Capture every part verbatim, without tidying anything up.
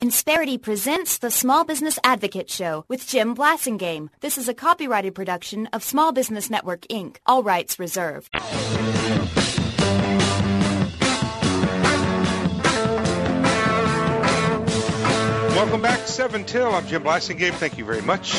Insperity presents the Small Business Advocate Show with Jim Blasingame. This is a copyrighted production of Small Business Network, Incorporated. All rights reserved. Welcome back, seven till. I'm Jim Blasingame. Thank you very much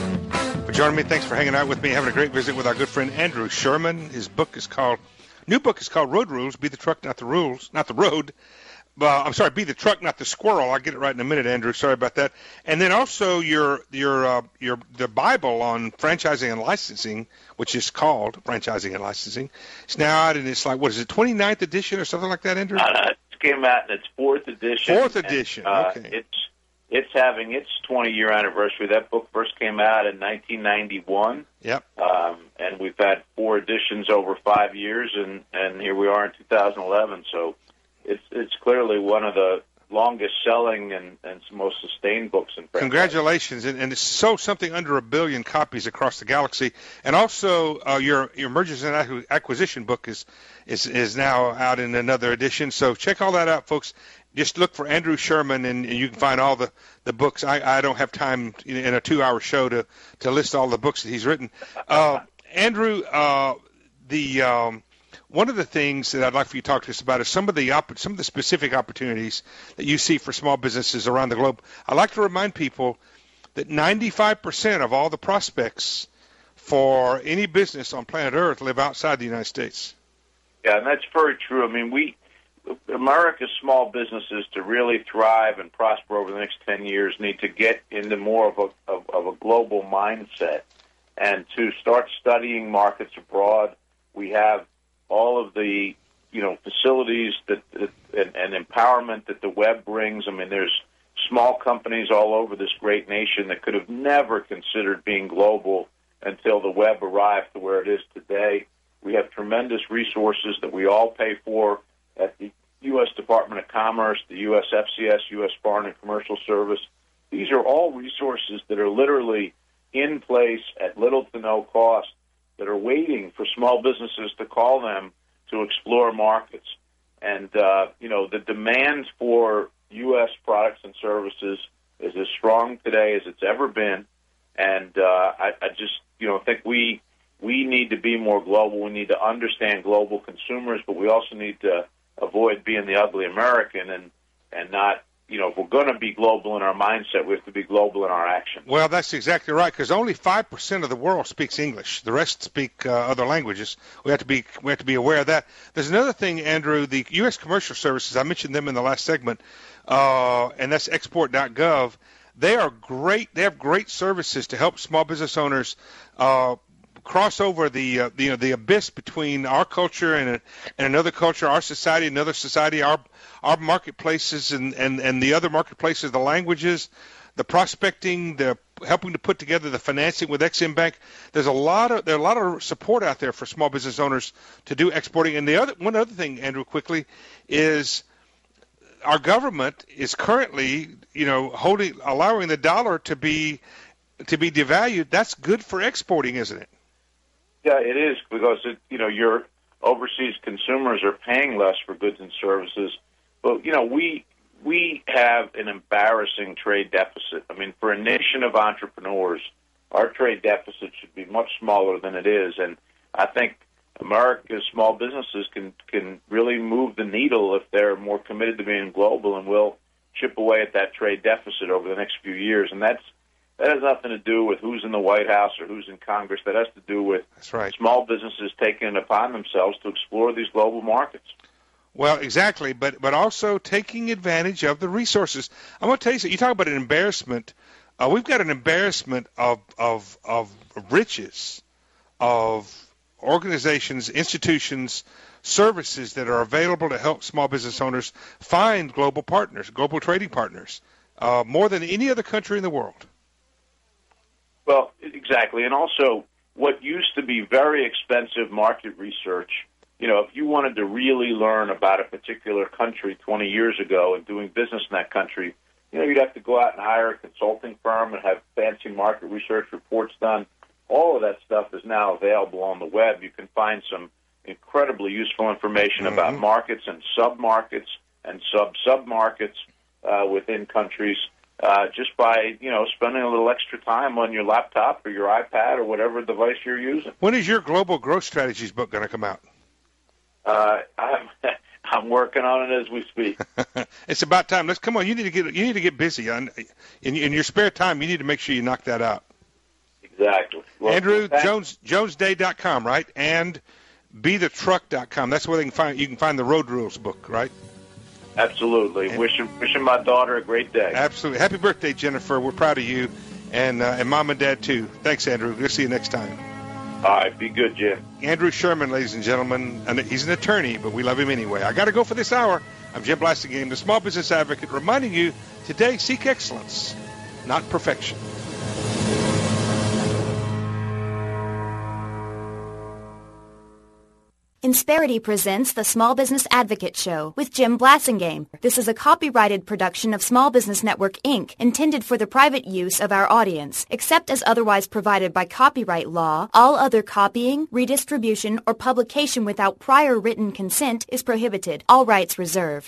for joining me. Thanks for hanging out with me, having a great visit with our good friend Andrew Sherman. His book is called, new book is called Road Rules, Be the Truck, Not the Rules, Not the Road. Well, I'm sorry, Be the Truck, Not the Squirrel. I'll get it right in a minute, Andrew. Sorry about that. And then also your your uh, your the Bible on franchising and licensing, which is called Franchising and Licensing. It's now out, and it's like, what is it, twenty-ninth edition or something like that, Andrew? Uh, it came out in its fourth edition. Fourth edition, and, uh, okay. It's it's having its twenty-year anniversary. That book first came out in nineteen ninety-one. Yep. Um, and we've had four editions over five years, and, and here we are in two thousand eleven. So it's it's clearly one of the longest-selling and, and most sustained books in franchise. Congratulations, and, and it's sold something under a billion copies across the galaxy. And also, uh, your your mergers and acquisition book is is is now out in another edition. So check all that out, folks. Just look for Andrew Sherman, and, and you can find all the, the books. I, I don't have time in a two-hour show to, to list all the books that he's written. Uh, Andrew, uh, the um, one of the things that I'd like for you to talk to us about is some of the op- some of the specific opportunities that you see for small businesses around the globe. I'd like to remind people that ninety-five percent of all the prospects for any business on planet Earth live outside the United States. Yeah, and that's very true. I mean, we America's small businesses, to really thrive and prosper over the next ten years, need to get into more of a of, of a global mindset and to start studying markets abroad. We have all of the you know facilities that, that and, and empowerment that the web brings. I mean, there's small companies all over this great nation that could have never considered being global until the web arrived to where it is today. We have tremendous resources that we all pay for at the U S Department of Commerce, the U S F C S, U S Foreign and Commercial Service. These are all resources that are literally in place at little to no cost that are waiting for small businesses to call them to explore markets. And, uh, you know, the demand for U S products and services is as strong today as it's ever been. And uh, I, I just, you know, think we we need to be more global. We need to understand global consumers, but we also need to avoid being the ugly American and, and not, you know, if we're going to be global in our mindset, we have to be global in our actions. Well, that's exactly right, because only five percent of the world speaks English. The rest speak uh, other languages. We have to be we have to be aware of that. There's another thing, Andrew, the U S Commercial Services, I mentioned them in the last segment, uh, and that's export dot gov. They are great. They have great services to help small business owners uh, cross over the uh, the, you know, the abyss between our culture and, a, and another culture, our society, another society, our our marketplaces and, and, and the other marketplaces, the languages, the prospecting, the helping to put together the financing with Ex-Im Bank. There's a lot of there's a lot of support out there for small business owners to do exporting. And the other one other thing, Andrew, quickly, is our government is currently, you know, holding allowing the dollar to be to be devalued. That's good for exporting, isn't it? Yeah, it is, because it, you know your overseas consumers are paying less for goods and services. But you know we we have an embarrassing trade deficit. I mean, for a nation of entrepreneurs, our trade deficit should be much smaller than it is, and I think America's small businesses can can really move the needle if they're more committed to being global, and will chip away at that trade deficit over the next few years. And that's That has nothing to do with who's in the White House or who's in Congress. That has to do with That's right. small businesses taking it upon themselves to explore these global markets. Well, exactly, but but also taking advantage of the resources. I'm going to tell you something. You talk about an embarrassment. Uh, we've got an embarrassment of of of riches, of organizations, institutions, services that are available to help small business owners find global partners, global trading partners, uh, more than any other country in the world. Well, exactly. And also, what used to be very expensive market research, you know, if you wanted to really learn about a particular country twenty years ago and doing business in that country, you know, you'd have to go out and hire a consulting firm and have fancy market research reports done. All of that stuff is now available on the web. You can find some incredibly useful information mm-hmm. about markets and sub-markets and sub-sub-markets. uh, within countries uh, just by, you know, spending a little extra time on your laptop or your iPad or whatever device you're using. When is your Global Growth Strategies book going to come out? Uh, I'm I'm working on it as we speak. It's about time. Let's come on. You need to get you need to get busy. On in, in your spare time, you need to make sure you knock that out. Exactly. Well, Andrew Jones Jones Day dot com, right? And be the truck dot com. That's where they can find you can find the Road Rules book, right? Absolutely. And, wishing wishing my daughter a great day. Absolutely. Happy birthday, Jennifer. We're proud of you, and uh, and mom and dad too. Thanks, Andrew. We'll see you next time. All right, be good, Jim. Andrew Sherman, ladies and gentlemen, and he's an attorney, but we love him anyway. I got to go for this hour. I'm Jim Blasingame, the Small Business Advocate, reminding you today, seek excellence, not perfection. Insperity presents the Small Business Advocate Show with Jim Blasingame. This is a copyrighted production of Small Business Network, Incorporated, intended for the private use of our audience. Except as otherwise provided by copyright law, all other copying, redistribution, or publication without prior written consent is prohibited. All rights reserved.